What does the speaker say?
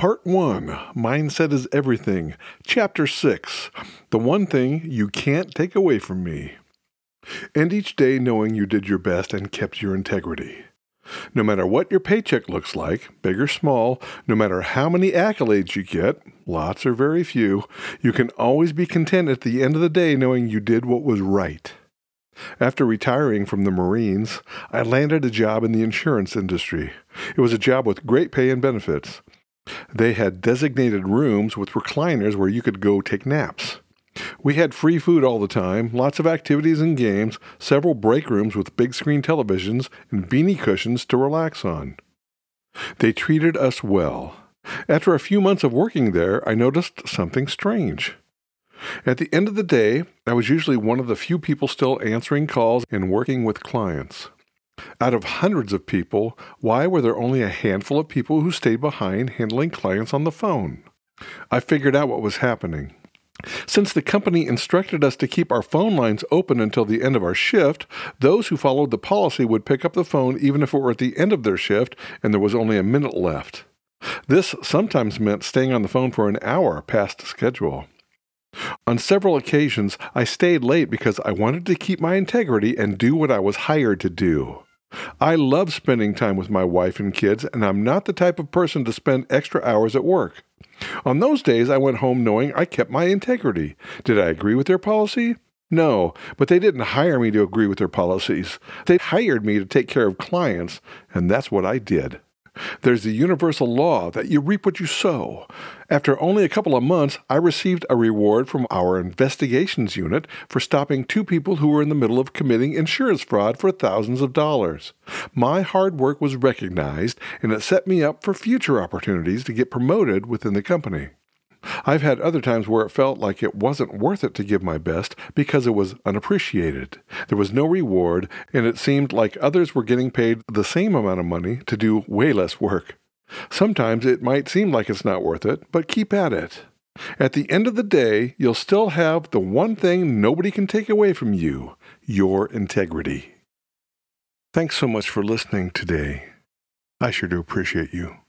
Part 1, Mindset is Everything. Chapter 6, The One Thing You Can't Take Away From Me. End each day knowing you did your best and kept your integrity. No matter what your paycheck looks like, big or small, no matter how many accolades you get, lots or very few, you can always be content at the end of the day knowing you did what was right. After retiring from the Marines, I landed a job in the insurance industry. It was a job with great pay and benefits. They had designated rooms with recliners where you could go take naps. We had free food all the time, lots of activities and games, several break rooms with big screen televisions, and beanie cushions to relax on. They treated us well. After a few months of working there, I noticed something strange. At the end of the day, I was usually one of the few people still answering calls and working with clients. Out of hundreds of people, why were there only a handful of people who stayed behind handling clients on the phone? I figured out what was happening. Since the company instructed us to keep our phone lines open until the end of our shift, those who followed the policy would pick up the phone even if it were at the end of their shift and there was only a minute left. This sometimes meant staying on the phone for an hour past schedule. On several occasions, I stayed late because I wanted to keep my integrity and do what I was hired to do. I love spending time with my wife and kids, and I'm not the type of person to spend extra hours at work. On those days, I went home knowing I kept my integrity. Did I agree with their policy? No, but they didn't hire me to agree with their policies. They hired me to take care of clients, and that's what I did. There's the universal law that you reap what you sow. After only a couple of months, I received a reward from our investigations unit for stopping two people who were in the middle of committing insurance fraud for thousands of dollars. My hard work was recognized, and it set me up for future opportunities to get promoted within the company. I've had other times where it felt like it wasn't worth it to give my best because it was unappreciated. There was no reward, and it seemed like others were getting paid the same amount of money to do way less work. Sometimes it might seem like it's not worth it, but keep at it. At the end of the day, you'll still have the one thing nobody can take away from you, your integrity. Thanks so much for listening today. I sure do appreciate you.